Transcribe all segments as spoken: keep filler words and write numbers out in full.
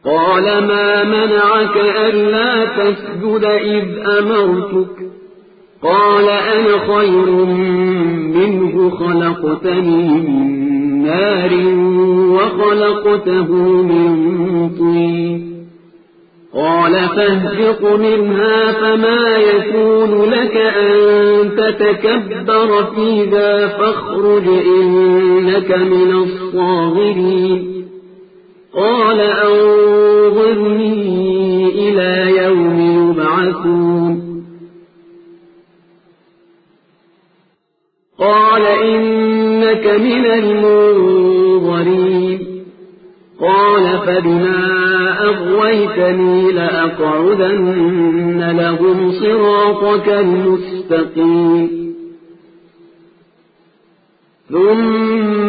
قال ما منعك ألا تسجد إذ أمرتك قال أنا خير منه خلقتني من نار وخلقته من طين قال فاهبط منها فما يكون لك أن تتكبر فيها فاخرج إنك من الصاغرين قال أنظرني إلى يوم يبعثون قال إنك من المنظرين قال فبما أغويتني لأقعدن لهم صراطك المستقيم ثم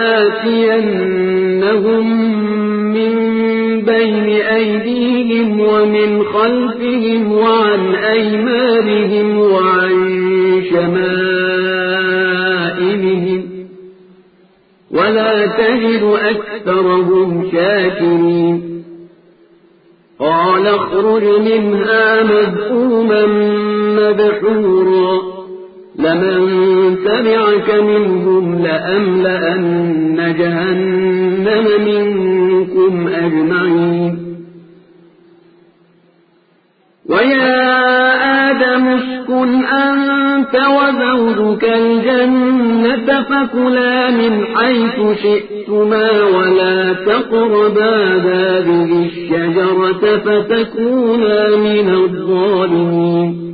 لآتينهم من بين أيديهم ومن خلفهم وعن أيمانهم وعن شمائلهم ولا تجد أكثرهم شاكرين قال اخرج منها مذءوما مدحورا لمن تبعك منهم لأملأن جهنم منكم أجمعين ويا آدم اسكن أنت وزوجك الجنة فكلا من حيث شئتما ولا تقربا هذه الشجرة فتكونا من الظالمين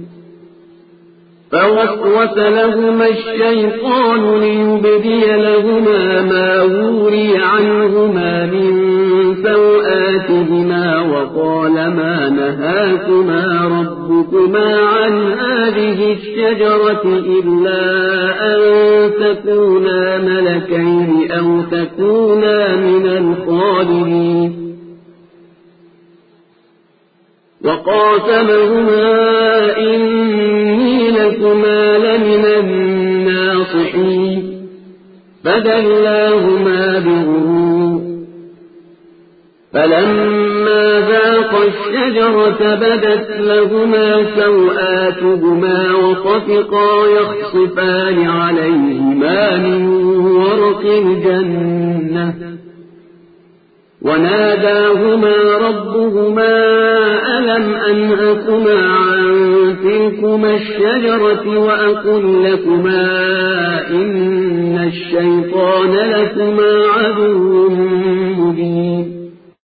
فوسوس لهما الشيطان ليبدي لهما ما وري عنهما من سوآتهما وقال ما نهاكما ربكما عن هذه الشجرة إلا أن تكونا ملكين أو تكونا من الخالدين وقاسمهما إني لكما لمن الناصحين فدلاهما بغرور فلما ذاقا الشجرة بدت لهما سوآتهما وطفقا يخصفان عليهما من ورق الجنة وناداهما ربهما ألم أنهكما عن تلكما الشجرة وأقل لكما إن الشيطان لكما عدو